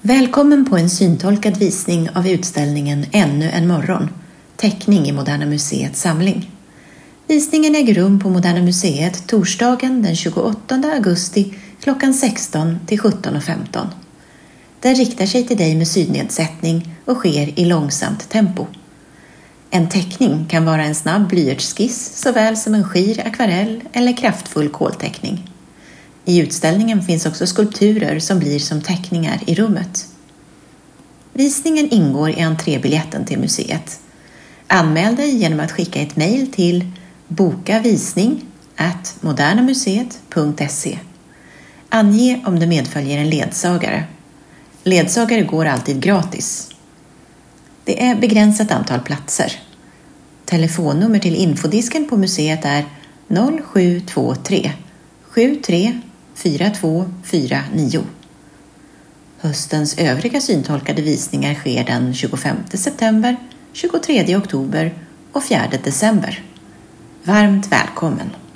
Välkommen på en syntolkad visning av utställningen Ännu en morgon, teckning i Moderna Museets samling. Visningen äger rum på Moderna Museet torsdagen den 28 augusti klockan 16 till 17.15. Den riktar sig till dig med synnedsättning och sker i långsamt tempo. En teckning kan vara en snabb blyertsskiss såväl som en skir akvarell eller kraftfull kolteckning. I utställningen finns också skulpturer som blir som teckningar i rummet. Visningen ingår i entrébiljetten till museet. Anmäl dig genom att skicka ett mejl till bokavisning@modernamuseet.se. Ange om det medföljer en ledsagare. Ledsagare går alltid gratis. Det är begränsat antal platser. Telefonnummer till infodisken på museet är 0723 73 4249. Höstens övriga syntolkade visningar sker den 25 september, 23 oktober och 4 december. Varmt välkommen!